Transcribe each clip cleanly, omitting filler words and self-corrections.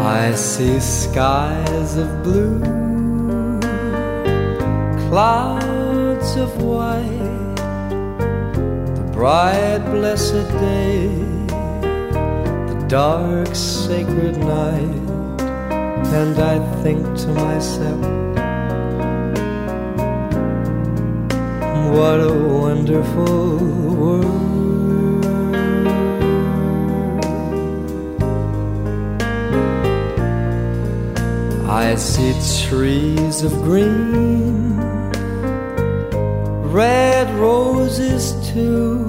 I see skies of blue, clouds of white, the bright blessed day, the dark sacred night, and I think to myself, what a wonderful world. I see trees of green, red roses too.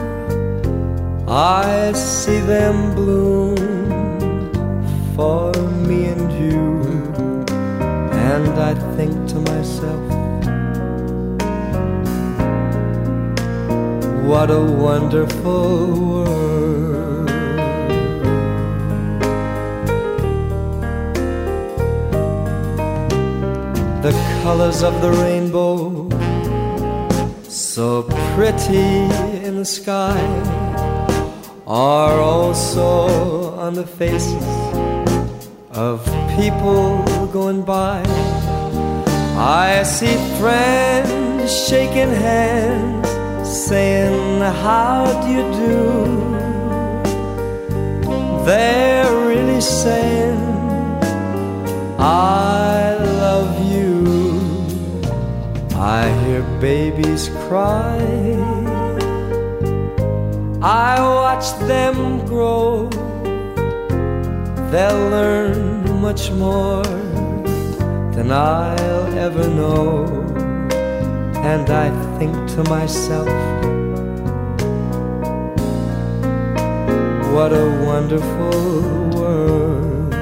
I see them bloom for me and you, and I think to myself, what a wonderful world. The colors of the rainbow, so pretty in the sky, are also on the faces of people going by. I see friends shaking hands, saying, how do you do? They're really saying, I love you. I hear babies cry, I watch them grow. They'll learn much more than I'll ever know. And I think to myself, what a wonderful world.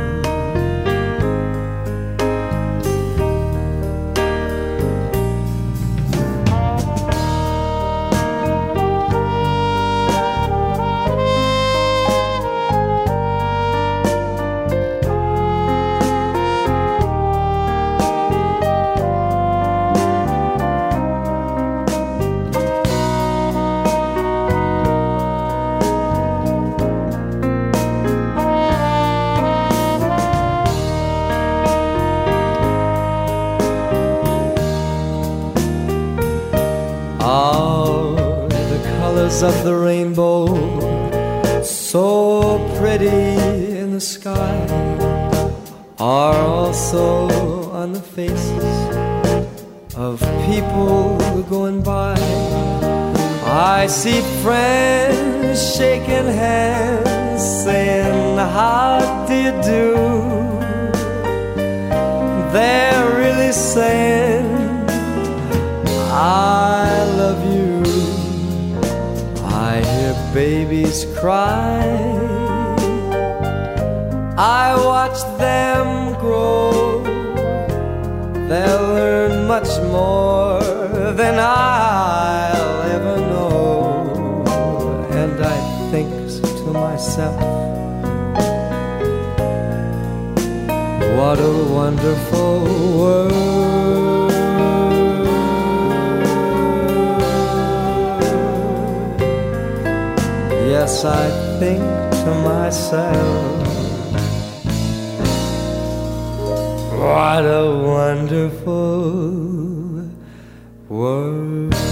Of the rainbow, so pretty in the sky, are also on the faces of people going by. I see friends shaking hands, saying, how do you do? They're really saying, I love you. I hear babies cry, I watch them grow. They'll learn much more than I'll ever know. And I think to myself, what a wonderful world. Yes, I think to myself, what a wonderful world.